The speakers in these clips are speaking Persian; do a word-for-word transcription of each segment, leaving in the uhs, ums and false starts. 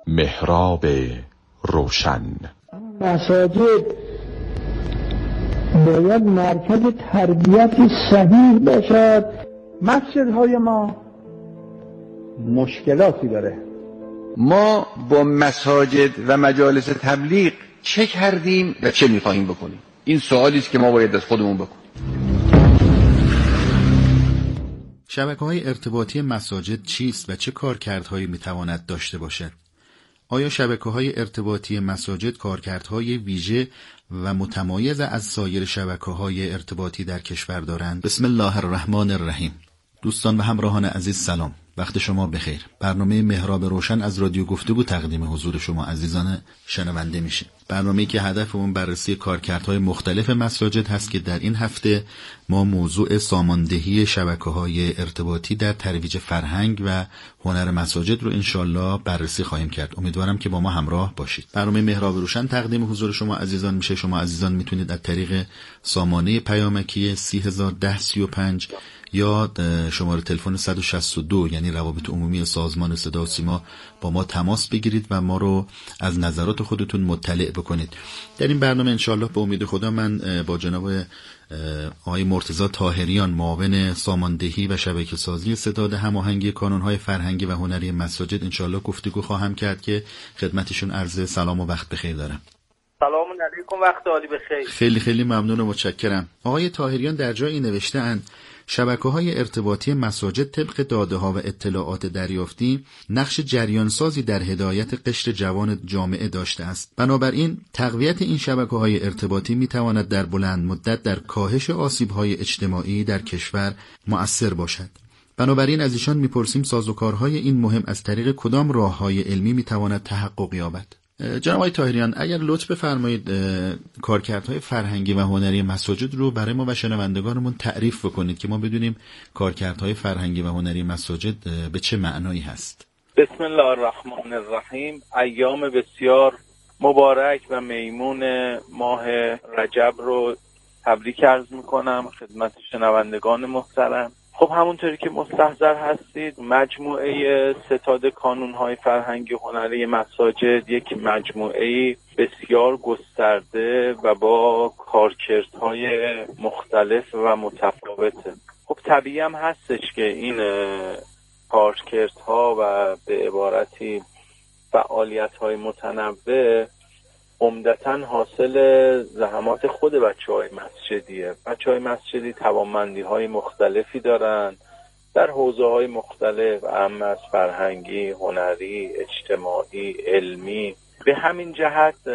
محراب روشن. مساجد باید مرکز تربیت صحیح باشد. مسجدهای ما مشکلاتی داره. ما با مساجد و مجالس تبلیغ چه کردیم و چه می‌خواهیم بکنیم؟ این سوالی است که ما باید از خودمون بکنیم. شبکه‌های ارتباطی مساجد چیست و چه کارکردهایی می‌تواند داشته باشد؟ آیا شبکه‌های ارتباطی مساجد کارکردهای ویژه و متمایز از سایر شبکه‌های ارتباطی در کشور دارند؟ بسم الله الرحمن الرحیم. دوستان و همراهان عزیز سلام. وقت شما بخیر. برنامه محراب روشن از رادیو گفتگو تقدیم حضور شما عزیزان شنونده میشه. برنامه‌ای که هدف اون بررسی کارکردهای مختلف مساجد هست که در این هفته ما موضوع ساماندهی شبکه‌های ارتباطی در ترویج فرهنگ و هنر مساجد رو انشالله بررسی خواهیم کرد. امیدوارم که با ما همراه باشید. برنامه محراب روشن تقدیم حضور شما عزیزان میشه. شما عزیزان میتونید از طریق سامانه پیامکی سی هزار و ده سی و پنج یا شماره تلفن صد و شصت و دو یعنی روابط عمومی سازمان صدا و سیما با ما تماس بگیرید و ما رو از نظرات خودتون مطلع بکنید. در این برنامه انشالله به امید خدا من با جناب آقای مرتضی طاهریان معاون ساماندهی و شبکه سازی ستاد هماهنگی کانون‌های فرهنگی و هنری مساجد انشالله گفتگو خواهم کرد که خدمتشون عرض سلام و وقت بخیر دارم. سلام علیکم، وقت عالی بخیر. خیلی خیلی ممنون و متشکرم. آقای طاهریان در جایی نوشته‌اند شبکه‌های ارتباطی مساجد طبق داده‌ها و اطلاعات دریافتی نقش جریانسازی در هدایت قشر جوان جامعه داشته است. بنابراین تقویت این شبکه‌های ارتباطی می‌تواند در بلند مدت در کاهش آسیب‌های اجتماعی در کشور مؤثر باشد. بنابراین از ایشان می‌پرسیم سازوکارهای این مهم از طریق کدام راه‌های علمی می‌تواند تحقق یابد؟ جناب آقای طاهریان اگر لطف بفرمایید کارکردهای فرهنگی و هنری مساجد رو برای ما و شنوندگانمون تعریف بکنید که ما بدونیم کارکردهای فرهنگی و هنری مساجد به چه معنایی هست. بسم الله الرحمن الرحیم. ایام بسیار مبارک و میمون ماه رجب رو تبریک عرض میکنم خدمت شنوندگان محترم. خب همونطوری که مستحضر هستید مجموعه ستاد کانون‌های فرهنگی و هنری مساجد یک مجموعه بسیار گسترده و با کارکردهای مختلف و متفاوته. خب طبیعی هم هستش که این کارکردها و به عبارتی فعالیت‌های متنوع عمدتاً حاصل زحمات خود بچه‌های مسجدیه. بچه‌های مسجدی توانمندی‌های مختلفی دارن در حوزه‌های مختلف، اهم از فرهنگی، هنری، اجتماعی، علمی. به همین جهت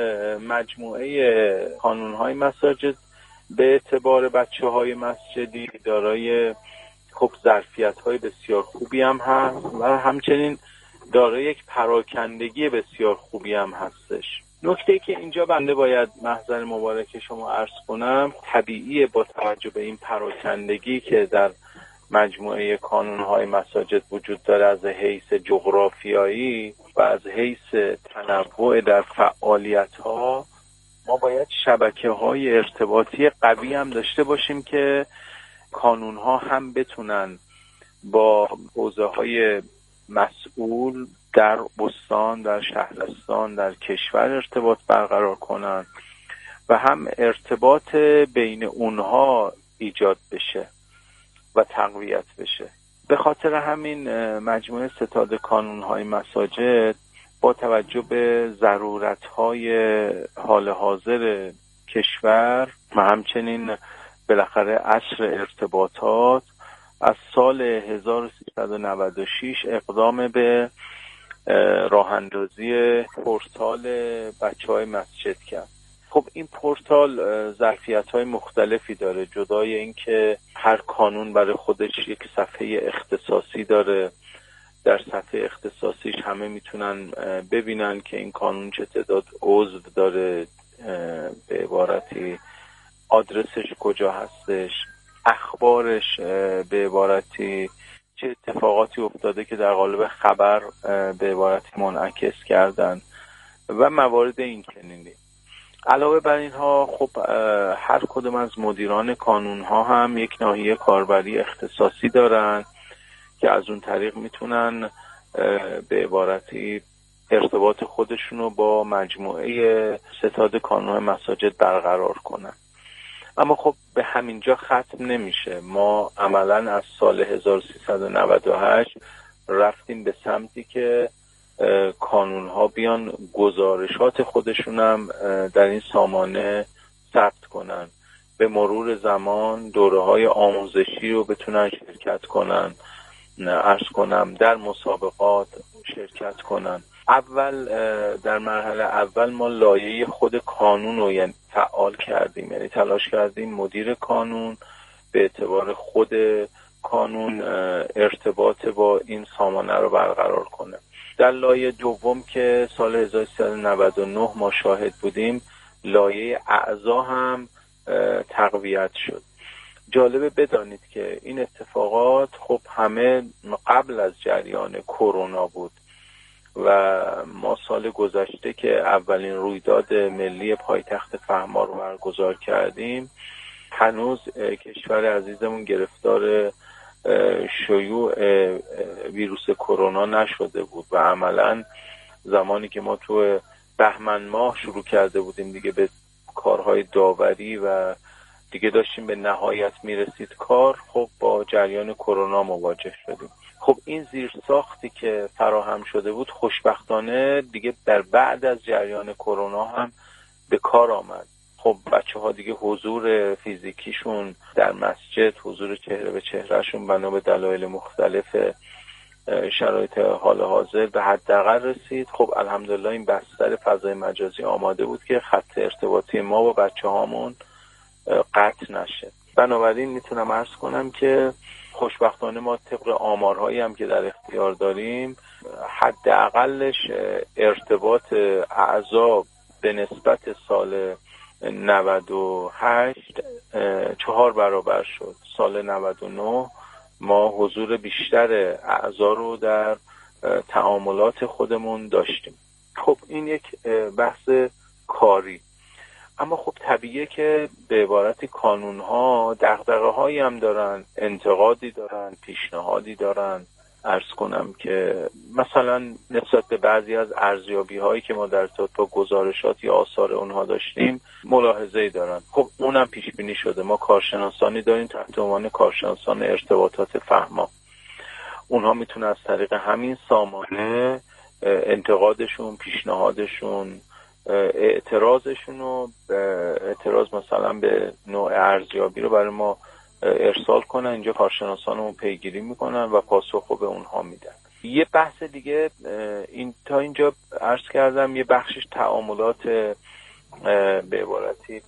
مجموعه کانون‌های مساجد به اعتبار بچه‌های مسجدی دارای خب ظرفیت‌های بسیار خوبی هم هست و همچنین دارای یک پراکندگی بسیار خوبی هم هستش. نکته که اینجا بنده باید محضر مبارک شما عرض کنم طبیعیه با توجه به این پراکندگی که در مجموعه کانون‌های مساجد وجود داره از حیث جغرافیایی و از حیث تنوع در فعالیت‌ها ما باید شبکه‌های ارتباطی قوی هم داشته باشیم که کانون‌ها هم بتونن با حوزه‌های مسئول در بستان، در شهرستان، در کشور ارتباط برقرار کنن و هم ارتباط بین اونها ایجاد بشه و تقویت بشه. به خاطر همین مجموعه ستاد کانون‌های مساجد با توجه به ضرورت‌های حال حاضر کشور و همچنین بالاخره عصر ارتباطات از سال هزار و سیصد و نود و شش اقدام به راه اندازی پورتال بچه‌های مسجد کرد. خب این پورتال ظرفیت‌های مختلفی داره. جدای این که هر کانون برای خودش یک صفحه اختصاصی داره، در صفحه اختصاصیش همه میتونن ببینن که این کانون چه تعداد عضو داره، به عبارتی آدرسش کجا هستش، اخبارش به عبارتی چه اتفاقاتی افتاده که در قالب خبر به عبارتی منعکس کردن و موارد این چنینی. علاوه بر اینها خب هر کدوم از مدیران کانون ها هم یک ناحیه کاربری اختصاصی دارن که از اون طریق میتونن به عبارتی ارتباط خودشون رو با مجموعه ستاد کانون مساجد برقرار کنن. اما خب به همینجا ختم نمیشه. ما عملاً از سال هزار و سیصد و نود و هشت رفتیم به سمتی که کانون‌ها بیان گزارشات خودشونم در این سامانه ثبت کنن، به مرور زمان دوره‌های آموزشی رو بتونن شرکت کنن، عرض کنم در مسابقات شرکت کنن. اول در مرحله اول ما لایه خود کانون رو یعنی فعال کردیم، یعنی تلاش کردیم مدیر کانون به اعتبار خود کانون ارتباط با این سامانه رو برقرار کنه. در لایه دوم که سال هزار و سیصد و نود و نه ما شاهد بودیم، لایه اعضا هم تقویت شد. جالبه بدانید که این اتفاقات خب همه قبل از جریان کرونا بود و ما سال گذشته که اولین رویداد ملی پایتخت فهما رو برگزار کردیم، هنوز کشور عزیزمون گرفتار شیوع ویروس کرونا نشده بود و عملاً زمانی که ما تو بهمن ماه شروع کرده بودیم دیگه به کارهای داوری و دیگه داشتیم به نهایت میرسید کار، خب با جریان کرونا مواجه شدیم. خب این زیرساختی که فراهم شده بود خوشبختانه دیگه در بعد از جریان کرونا هم به کار آمد. خب بچه ها دیگه حضور فیزیکیشون در مسجد، حضور چهره به چهرهشون بنا به دلایل مختلف شرایط حال حاضر به حداقل رسید. خب الحمدلله این بستر فضای مجازی آماده بود که خط ارتباطی ما با بچه هامون قطع نشه. بنابراین میتونم عرض کنم که خوشبختانه ما طبق آمارهایی هم که در اختیار داریم حداقلش ارتباط اعضا به نسبت سال نود و هشت چهار برابر شد. سال نود و نه ما حضور بیشتر اعضا رو در تعاملات خودمون داشتیم. خب این یک بحث کاری. اما خب طبیعیه که به عبارت کانون‌ها دغدغه‌هایی هم دارن، انتقادی دارن، پیشنهادی دارن. عرض کنم که مثلا نسبت به بعضی از ارزیابی‌هایی که ما در ارتباط با گزارشات یا آثار اونها داشتیم ملاحظه‌ای دارن. خب اونم پیش بینی شده. ما کارشناسانی داریم تحت عنوان کارشناسان ارتباطات فهما. اونها میتونن از طریق همین سامانه انتقادشون، پیشنهادشون، اعتراضشون و اعتراض مثلا به نوع ارزیابی رو برای ما ارسال کنن. اینجا کارشناسانمون پیگیری میکنن و پاسخ به اونها میدن. یه بحث دیگه این تا اینجا عرض کردم یه بخشش تعاملات به عبارتی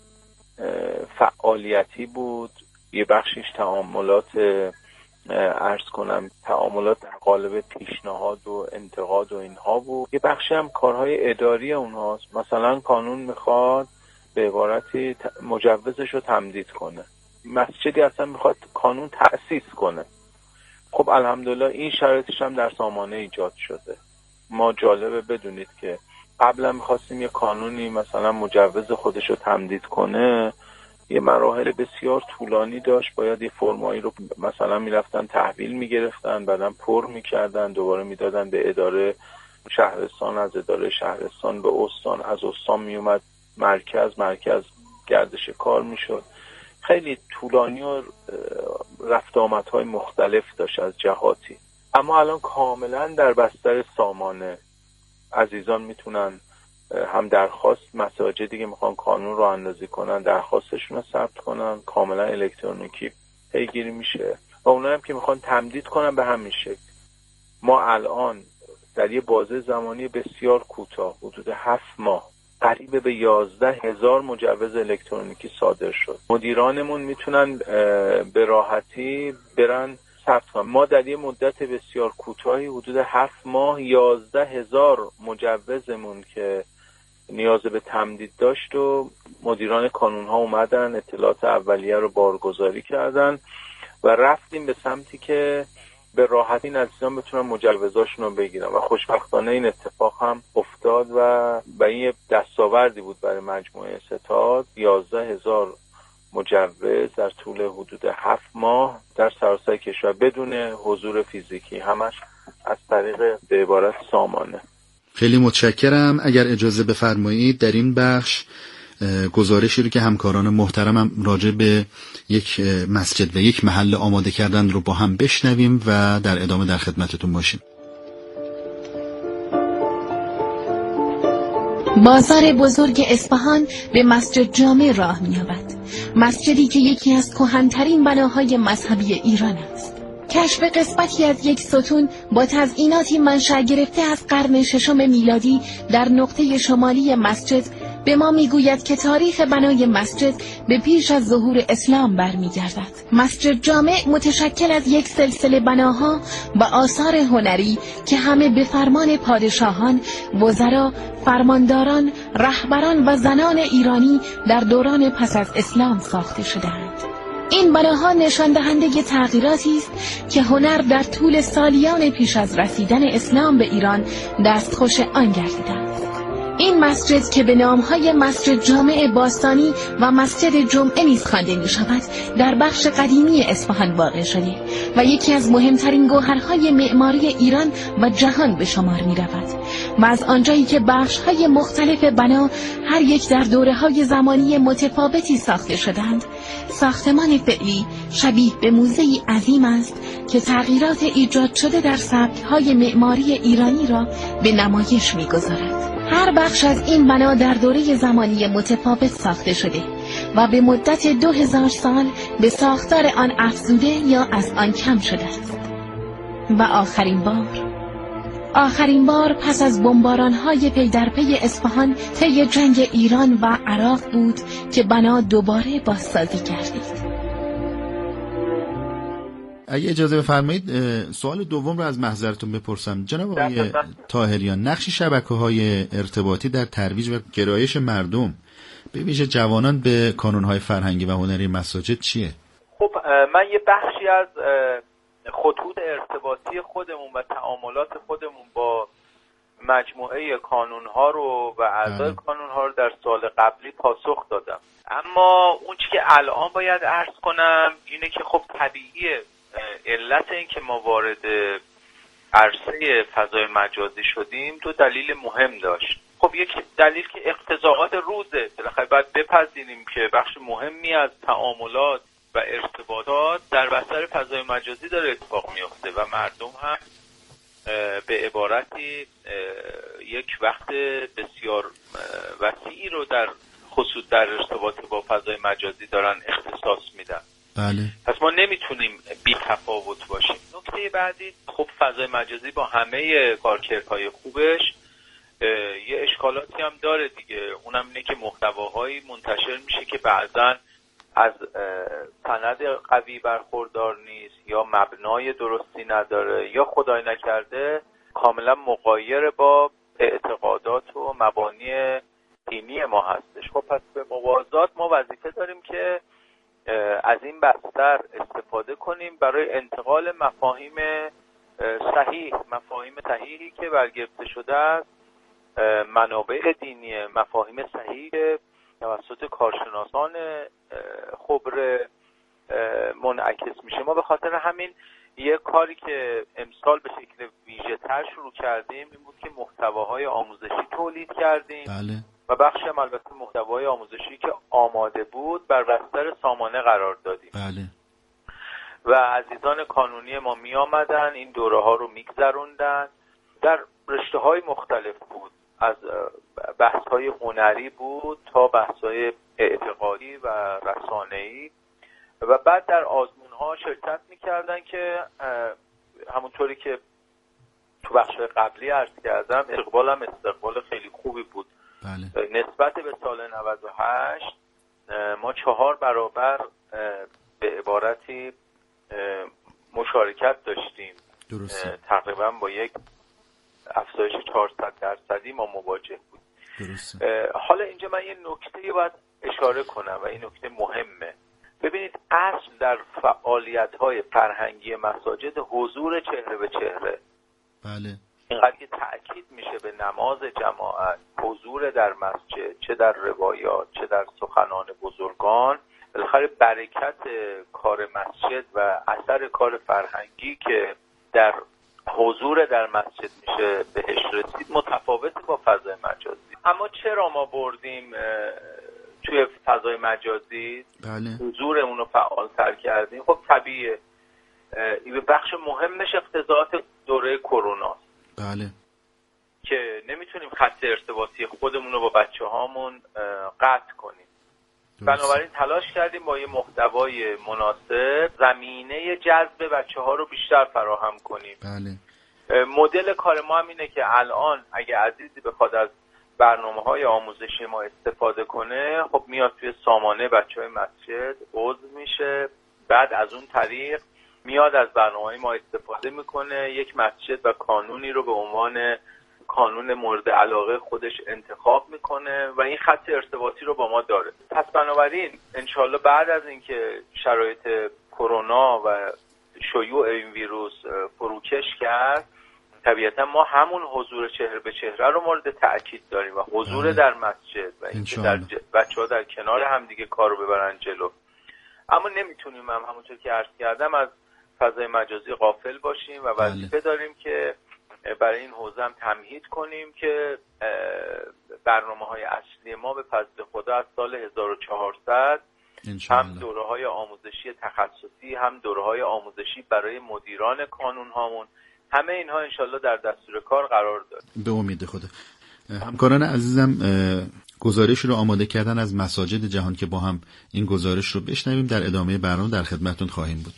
فعالیتی بود، یه بخشش تعاملات عرض کنم تعاملات در قالب پیشنهاد و انتقاد و اینها بود. یه بخشی هم کارهای اداری اونهاست. مثلا کانون میخواد به عبارتی مجوزش رو تمدید کنه، مسجدی اصلا میخواد کانون تأسیس کنه. خب الحمدلله این شرایطش هم در سامانه ایجاد شده. ما جالبه بدونید که قبلا میخواستیم یه کانونی مثلا مجوز خودش رو تمدید کنه، یه مراحل بسیار طولانی داشت. باید یه فرمایی رو مثلا میرفتن تحویل میگرفتن، بعدم پر میکردن، دوباره میدادن به اداره شهرستان، از اداره شهرستان به استان، از استان میومد مرکز، مرکز گردش کار میشد. خیلی طولانی و رفت آمدهای مختلف داشت از جهاتی. اما الان کاملا در بستر سامانه عزیزان میتونن هم درخواست، مساجدی که میخوان کانون رو اندازی کنن درخواستشون رو ثبت کنن، کاملا الکترونیکی پیگیری میشه. و اونایی هم که میخوان تمدید کنن به همین شکل. ما الان در یه بازه زمانی بسیار کوتاه، حدود هفت ماه، قریب به یازده هزار مجوز الکترونیکی صادر شد. مدیرانمون میتونن به راحتی برن ثبت کنن. ما در یه مدت بسیار کوتاهی حدود هفت ماه یازده هزار مجوزمون که نیاز به تمدید داشت و مدیران کانون ها اومدن اطلاعات اولیه رو بارگذاری کردن و رفتیم به سمتی که به راحتی این عزیزان بتونن مجوزاشون رو بگیرن و خوشبختانه این اتفاق هم افتاد و به این دستاوردی بود برای مجموعه ستاد. یازده هزار مجوز در طول حدود هفت ماه در سراسر کشور بدون حضور فیزیکی، همش از طریق به عبارت سامانه. خیلی متشکرم. اگر اجازه بفرمایید در این بخش گزارشی رو که همکاران محترمم راجع به یک مسجد و یک محل آماده کردن رو با هم بشنویم و در ادامه در خدمتتون باشیم. بازار بزرگ اصفهان به مسجد جامع راه می‌یابد. مسجدی که یکی از کهن‌ترین بناهای مذهبی ایران است. کشف قسمتی از یک ستون با تزئیناتی منشأ گرفته از قرن ششم میلادی در نقطه شمالی مسجد به ما میگوید که تاریخ بنای مسجد به پیش از ظهور اسلام برمیگردد. مسجد جامع متشکل از یک سلسله بناها و آثار هنری که همه به فرمان پادشاهان، وزرا، فرمانداران، رهبران و زنان ایرانی در دوران پس از اسلام ساخته شده‌اند. این بناها نشان دهنده تغییراتی است که هنر در طول سالیان پیش از رسیدن اسلام به ایران دستخوش آن گردیده است. این مسجد که به نامهای مسجد جامع باستانی و مسجد جمعه نیز خوانده می شود در بخش قدیمی اصفهان واقع شده و یکی از مهمترین گوهرهای معماری ایران و جهان به شمار می رود و از آنجایی که بخشهای مختلف بنا هر یک در دوره‌های زمانی متفاوتی ساخته شدند، ساختمان فعلی شبیه به موزه‌ای عظیم است که تغییرات ایجاد شده در سبک‌های معماری ایرانی را به نمایش می‌گذارد. هر بخش از این بنا در دوره زمانی متفاوت ساخته شده و به مدت دو هزار سال به ساختار آن افزوده یا از آن کم شده است. و آخرین بار آخرین بار پس از بمباران‌های پی در پی اصفهان طی جنگ ایران و عراق بود که بنا دوباره بازسازی گردید. اگه اجازه بفرمایید سوال دوم رو از محضرتون بپرسم. جناب آقای طاهریان، نقش شبکه‌های ارتباطی در ترویج و گرایش مردم به ویژه جوانان به کانون‌های فرهنگی و هنری مساجد چیه؟ خب من یه بخشی از خطوط ارتباطی خودمون و تعاملات خودمون با مجموعه کانون‌ها رو و اعضای کانون‌ها رو در سال قبلی پاسخ دادم. اما اون چیزی که الان باید عرض کنم اینه که خب طبیعیه علت این که ما وارد عرصه فضای مجازی شدیم دو دلیل مهم داشت. خب یک دلیل که اقتضاعات روزه، بالاخره باید بپذیریم که بخش مهمی از تعاملات و ارتباطات در بستر فضای مجازی داره اتفاق میفته و مردم هم به عبارتی یک وقت بسیار وسیعی رو در خصوص در ارتباط با فضای مجازی دارن اختصاص میدن. بله. پس ما نمیتونیم بی تفاوت باشیم. نکته بعدی خب فضای مجازی با همه کارکردهای خوبش یه اشکالاتی هم داره دیگه. اونم اینه که محتواهایی منتشر میشه که بعضن از سند قوی برخوردار نیست یا مبنای درستی نداره یا خدای نکرده کاملا مغایر با اعتقادات و مبانی دینی ما هستش. خب پس به موازات ما وظیفه داریم که از این بستر استفاده کنیم برای انتقال مفاهیم صحیح، مفاهیم صحیحی که برگرفته شده از منابع دینی، مفاهیم صحیح توسط کارشناسان خبره منعکس میشه. ما به خاطر همین یک کاری که امسال به شکل ویژه تر شروع کردیم این بود که محتواهای آموزشی تولید کردیم. بله. و بخشی هم البته محتوای آموزشی که آماده بود بر بستر سامانه قرار دادیم. بله. و عزیزان کانونی ما می آمدن این دوره ها رو می گذروندن. در رشته های مختلف بود، از بحث های هنری بود تا بحث های اعتقادی و رسانه‌ای و بعد در آزمون ها شرکت می کردن که همونطوری که تو بخش قبلی عرض کردم اقبال هم استقبال خیلی خوبی بود. بله. نسبت به سال نود و هشت ما چهار برابر به عبارتی مشارکت داشتیم. درسته. تقریبا با یک افزایش چهارصد درصدی ما مواجه بود. درسته. حالا اینجا من یه نکته‌ای باید اشاره کنم و این نکته مهمه. ببینید اصل در فعالیت‌های فرهنگی مساجد حضور چهره به چهره. بله. اینقدر که تأکید میشه به نماز جماعت، حضور در مسجد، چه در روایات چه در سخنان بزرگان، بالاخره برکت کار مسجد و اثر کار فرهنگی که در حضور در مسجد میشه بهش رسید متفاوت با فضای مجازی. اما چرا ما بردیم توی فضای مجازی بله. حضورمون رو فعال‌تر کردیم؟ خب طبیعیه، این بخش مهمش اقتضاعات دوره کرونا، بله، که نمیتونیم خط ارتباطی خودمون رو با بچه هامون قطع کنیم. بنابراین تلاش کردیم با یه محتوای مناسب زمینه جذب بچه ها رو بیشتر فراهم کنیم. بله. مدل کار ما هم اینه که الان اگه عزیزی بخواد از برنامه‌های آموزشی ما استفاده کنه، خب میاد توی سامانه بچه‌های مسجد عضو میشه، بعد از اون طریق میاد از برنامه‌های ما استفاده میکنه، یک مسجد و کانونی رو به عنوان کانون مورد علاقه خودش انتخاب میکنه و این خط ارتباطی رو با ما داره. پس بنابراین انشالله بعد از اینکه شرایط کرونا و شیوع این ویروس فروکش کرد، طبیعتا ما همون حضور چهره به چهره رو مورد تأکید داریم و حضور آه. در مسجد و اینکه در ج... بچه‌ها در کنار هم دیگه کار رو ببرن جلو. اما نمیتونیم هم همونطور که عرض کردم از فضای مجازی غافل باشیم و وظیفه داریم که برای این حوزه هم تمهید کنیم که برنامه‌های اصلی ما به فضل خدا از سال هزار و چهارصد هم دوره‌های آموزشی تخصصی، هم دوره‌های آموزشی برای مدیران کانون هامون، همه اینها انشالله در دستور کار قرار داره. به امید خدا. همکاران عزیزم گزارش رو آماده کردن از مساجد جهان که با هم این گزارش رو بشنویم، در ادامه برنامه در خدمتتون خواهیم بود.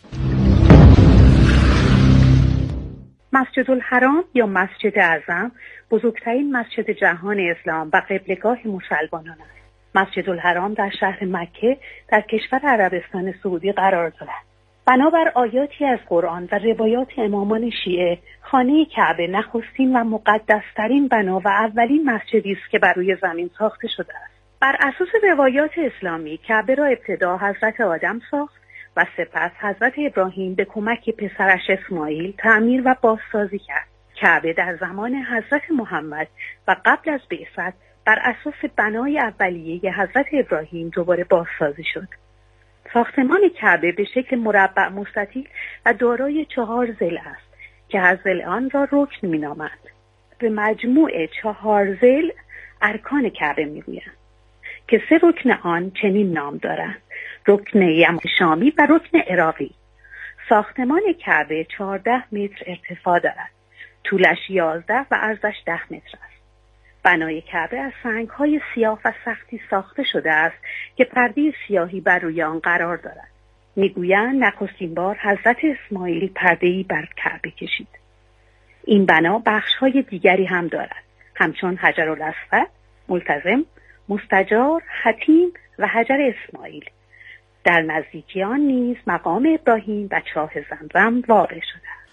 مسجد الحرام یا مسجد اعظم بزرگترین مسجد جهان اسلام و قبله‌گاه مسلمانان است. مسجد الحرام در شهر مکه در کشور عربستان سعودی قرار دارد. بنابر آیاتی از قرآن و روایات امامان شیعه، خانه کعبه نخستین و مقدسترین بنا و اولین مسجدی است که بر روی زمین ساخته شده است. بر اساس روایات اسلامی کعبه را ابتدا حضرت آدم ساخت و سپس حضرت ابراهیم به کمک پسرش اسماعیل تعمیر و بازسازی کرد. کعبه در زمان حضرت محمد و قبل از بعثت بر اساس بنای اولیه حضرت ابراهیم دوباره بازسازی شد. ساختمان کعبه به شکل مربع مستطیل و دارای چهار ضلع است که هر ضلع آن را رکن می‌نامند. به مجموع چهار ضلع ارکان کعبه می‌گویند که سه رکن آن چنین نام دارند: رکن یمن شامی و رکن عراقی. ساختمان کعبه چهارده متر ارتفاع دارد، طولش یازده و عرضش ده متر است. بنای کعبه از سنگ‌های سیاه و سختی ساخته شده است که پرده سیاهی بر روی آن قرار دارد. میگویند نخستین بار حضرت اسماعیل پرده‌ای بر کعبه کشید. این بنا بخش‌های دیگری هم دارد، همچون حجرالاسود، ملتزم، مستجار، حتیم و حجر اسماعیل. در نزدیکی آن نیز مقام ابراهیم و چاه زمزم واقع شده است.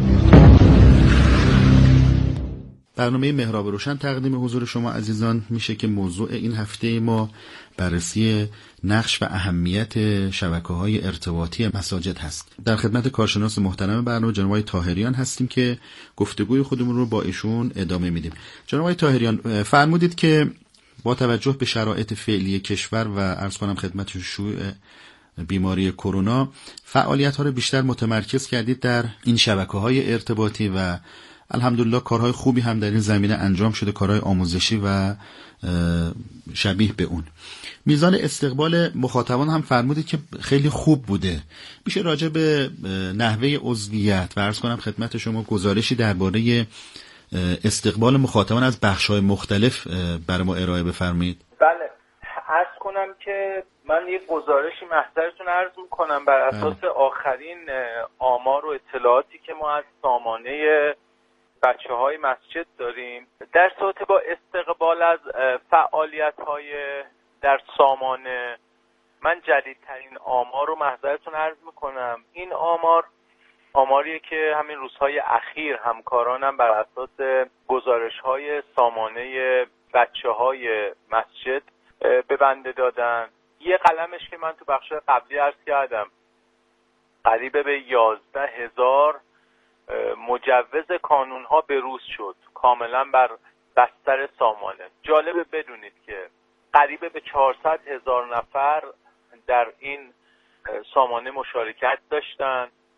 برنامه محراب روشن تقدیم حضور شما عزیزان میشه که موضوع این هفته ما بررسی نقش و اهمیت شبکه‌های ارتباطی مساجد هست. در خدمت کارشناس محترم برنامه جناب آقای طاهریان هستیم که گفتگوی خودمون رو با ایشون ادامه میدیم. جناب آقای طاهریان، فرمودید که با توجه به شرایط فعلی کشور و عرض کنم خدمت شیوع بیماری کرونا، فعالیت‌ها رو بیشتر متمرکز کردید در این شبکه‌های ارتباطی و الحمدلله کارهای خوبی هم در این زمینه انجام شده، کارهای آموزشی و شبیه به اون. میزان استقبال مخاطبان هم فرمودید که خیلی خوب بوده. میشه راجع به نحوه عضویت و عرض کنم خدمت شما گزارشی درباره استقبال مخاطبان از بخش‌های مختلف برای ما ارائه بفرمایید؟ بله، عرض کنم که من یک گزارشی محضرتون عرض میکنم بر اساس بله. آخرین آمار و اطلاعاتی که ما از سامانه بچه های مسجد داریم در صورت با استقبال از فعالیت های در سامانه. من جدیدترین آمار رو محضرتون عرض میکنم. این آمار آماریه که همین روزهای اخیر همکارانم بر اساس گزارش های سامانه بچه های مسجد به بنده دادن. یه قلمش که من تو بخش قبلی عرض کردم قریب به یازده هزار مجوز کانون ها بروز شد کاملا بر بستر سامانه. جالبه بدونید که قریب به چهارصد هزار نفر در این سامانه مشارکت داشتن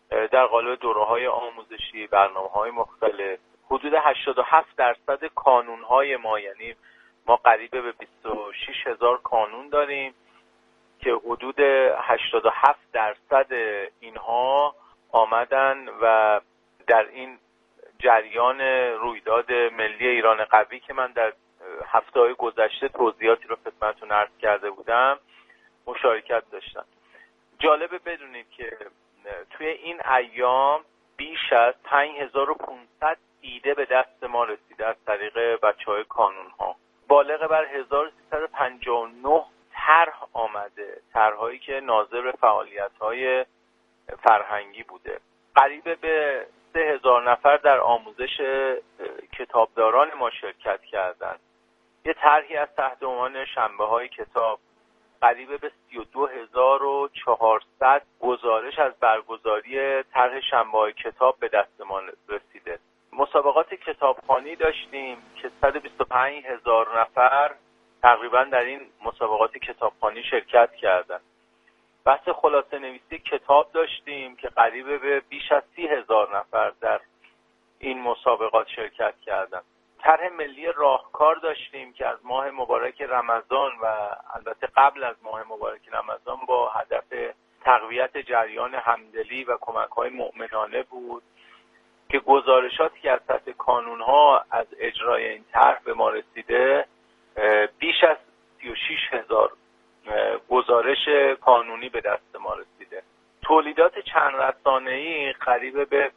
در قالب دوره‌های آموزشی، برنامه‌های مختلف. حدود هشتاد و هفت درصد کانون‌های ما، یعنی ما قریب به بیست و شش هزار کانون داریم که حدود هشتاد و هفت درصد اینها آمدن و در این جریان رویداد ملی ایران قوی که من در هفته‌های گذشته توضیحاتی رو خدمتتون عرض کرده بودم مشارکت داشتن. جالبه بدونید که توی این ایام بیش از پنج هزار و پانصد ایده به دست ما رسیده از طریق بچه‌های کانون‌ها. بالغ بر هزار و سیصد و پنجاه و نه طرح آمده، طرح‌هایی که ناظر به فعالیت‌های فرهنگی بوده. قریب به سه هزار نفر در آموزش کتابداران ما شرکت کردند. یه طرحی از تحت عنوان شنبه‌های کتاب، قریب به سی و دو هزار و چهارصد گزارش از برگزاری طرح شنبه‌های کتاب به دست ما رسیده. مسابقات کتابخوانی داشتیم که صد و بیست و پنج هزار نفر تقریبا در این مسابقات کتابخوانی شرکت کردند. بحث خلاصه نویسی کتاب داشتیم که قریب به بیش از سی هزار نفر در این مسابقات شرکت کردند. طرح ملی راهکار داشتیم که از ماه مبارک رمضان و البته قبل از ماه مبارک رمضان با هدف تقویت جریان همدلی و کمک‌های مؤمنانه بود که گزارشاتی که از سطح کانون‌ها از اجرای این طرح به ما رسیده بیش از سی و شش هزار گزارش قانونی به دست ما رسیده. تولیدات چند رسانه‌ای قریب به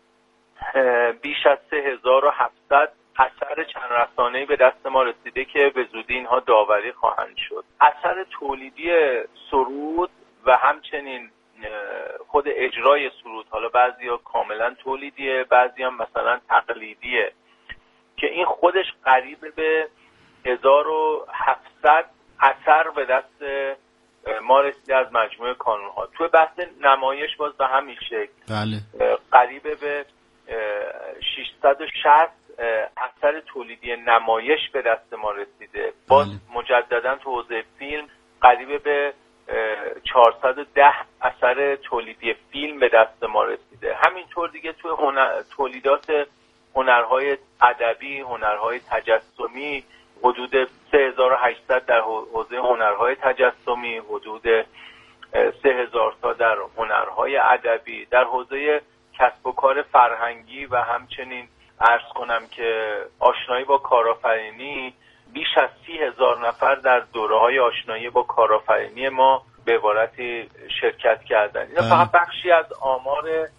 بیش از سه هزار و هفتصد اثر چند رسانه‌ای به دست ما رسیده که به زودی اینها داوری خواهند شد. اثر تولیدی سرود و همچنین خود اجرای سرود، حالا بعضیا کاملا تولیدیه، بعضیا مثلا تقلیدیه، که این خودش قریب به هزار و هفتصد اثر به دست ما رسیده از مجموعه کانون‌ها. توی بحث نمایش باز به همین شکل بله. قریب به ششصد و شصت اثر تولیدی نمایش به دست ما رسیده. باز بله. مجددا تو حوزه فیلم قریب به چهارصد و ده اثر تولیدی فیلم به دست ما رسیده. همینطور دیگه توی هنر... تولیدات هنرهای ادبی، هنرهای تجسمی حدود سه هزار و هشتصد در حوزه هنرهای تجسمی، حدود سه هزار تا در هنرهای ادبی، در حوزه کسب و کار فرهنگی و همچنین عرض کنم که آشنایی با کارآفرینی بیش از سی هزار نفر در دوره‌های آشنایی با کارآفرینی ما به عبارتی شرکت کردن. اینا فقط بخشی از آمار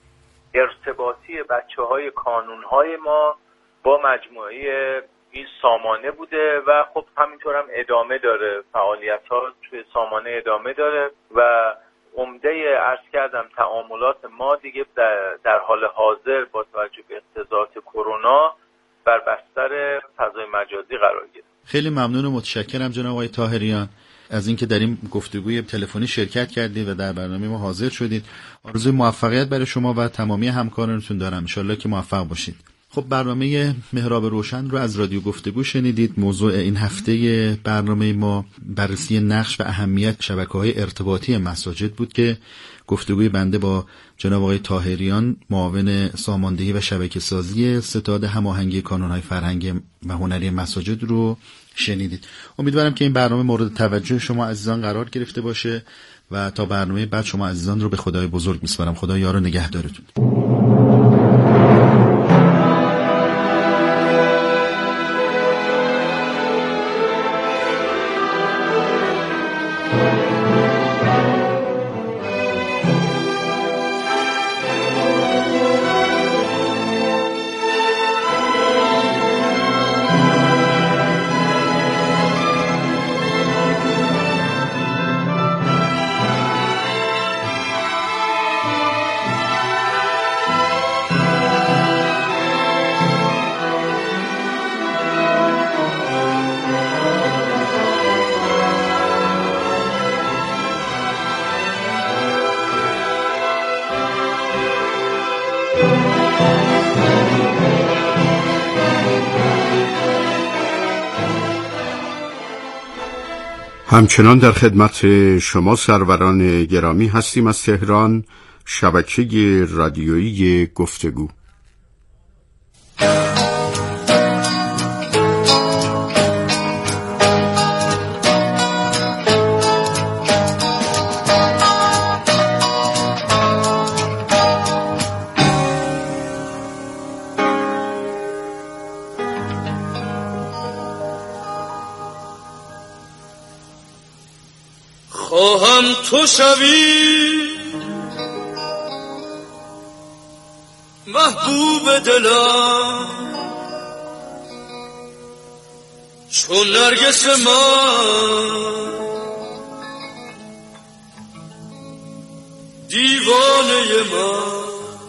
ارتباطی بچه‌های کانون‌های ما با مجموعه این سامانه بوده و خب همینطور هم ادامه داره، فعالیت‌ها توی سامانه ادامه داره و عمده عرض کردم تعاملات ما دیگه در, در حال حاضر با توجه به اقتضاعات کرونا بر بستر فضای مجازی قرار گرفت. خیلی ممنون و متشکرم جناب آقای طاهریان از اینکه در این گفتگوی تلفنی شرکت کردید و در برنامه ما حاضر شدید. آرزوی موفقیت برای شما و تمامی همکارانتون دارم، ان شاءالله که موفق باشید. خب برنامه محراب روشن رو از رادیو گفتگو شنیدید. موضوع این هفته برنامه ما بررسی نقش و اهمیت شبکه‌های ارتباطی مساجد بود که گفتگوی بنده با جناب آقای طاهریان معاون ساماندهی و شبکه‌سازی ستاد هماهنگی کانون‌های فرهنگی و هنری مساجد رو شنیدید. امیدوارم که این برنامه مورد توجه شما عزیزان قرار گرفته باشه و تا برنامه بعد شما عزیزان رو به خدای بزرگ میسپارم. خدا یار و نگهدارتون. همچنان در خدمت شما سروران گرامی هستیم از تهران. شبکه رادیویی گفتگو. خواهم تو شوی محبوب دلم چون نرگس من دیوانه من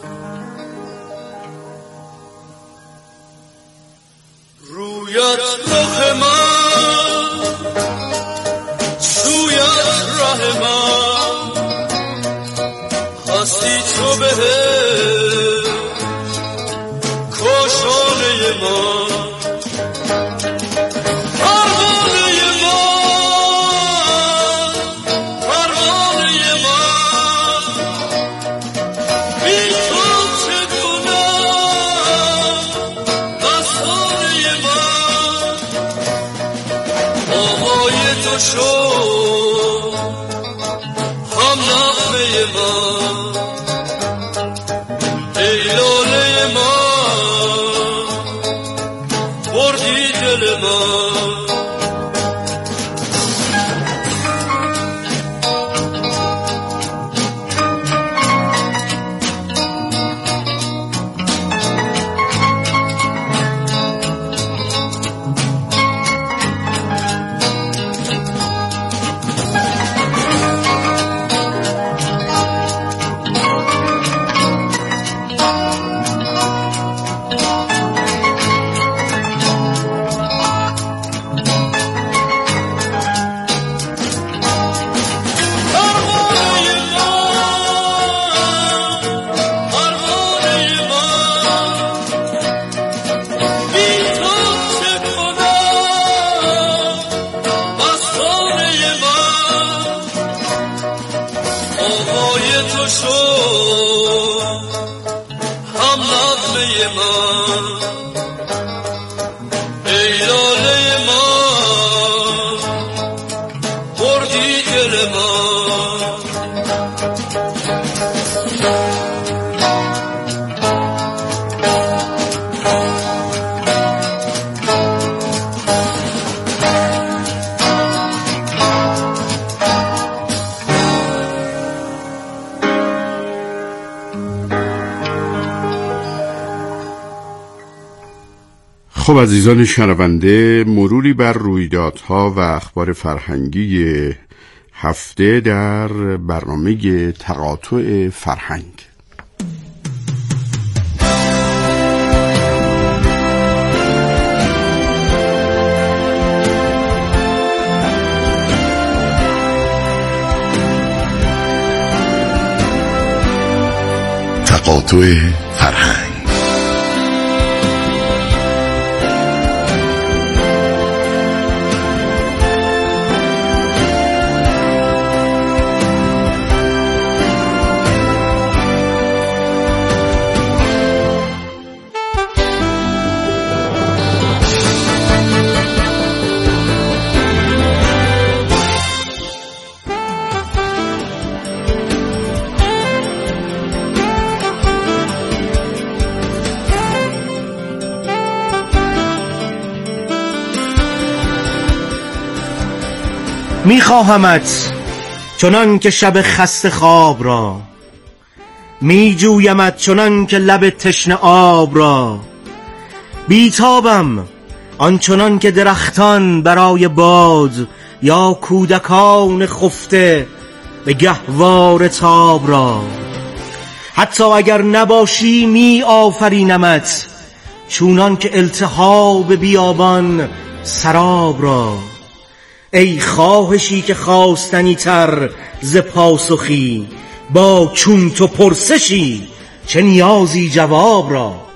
رویت رخ من سویت راه من هستی تو بهش کاشانه من پروانه من پروانه من بی تو چگونم بسانه من آوای تو شد هم نغمه من ای لاله من بردی دل من خب عزیزان شنونده، مروری بر رویدادها و اخبار فرهنگی هفته در برنامه تقاطع فرهنگ. تقاطع فرهنگ. میخواهمت چنان که شب خسته خواب را، میجویمت چنان که لب تشنه آب را، بیتابم آنچنان که درختان برای باد یا کودکان خفته به گهوار تاب را. حتی اگر نباشی می آفرینمت چونان که التهاب بیابان سراب را. ای خواهشی که خواستنی تر ز پاسخی، با چون تو پرسشی چه نیازی جواب را.